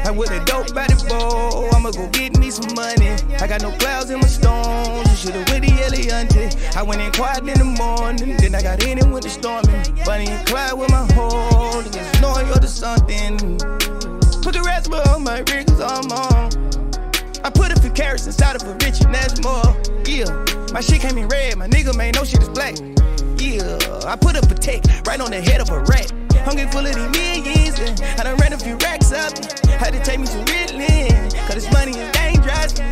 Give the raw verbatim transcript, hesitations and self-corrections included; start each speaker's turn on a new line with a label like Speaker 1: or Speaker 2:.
Speaker 1: I with a dope body boy, I'ma go get me some money. I got no clouds in my stones, you should've with the Eliante. I went in quiet in the morning, then I got in it with the storming. Bunny and Clyde with my hoe, niggas knowing you're the something. Put the rest on my ring, cause I'm on. I put a few carrots inside of a rich and that's more. Yeah, my shit came in red, my nigga man, no shit is black. Yeah, I put a protect right on the head of a rat. Hungry full of these millions, and I done ran a few racks up. Had to take me to Ritalin, cause this money is dangerous.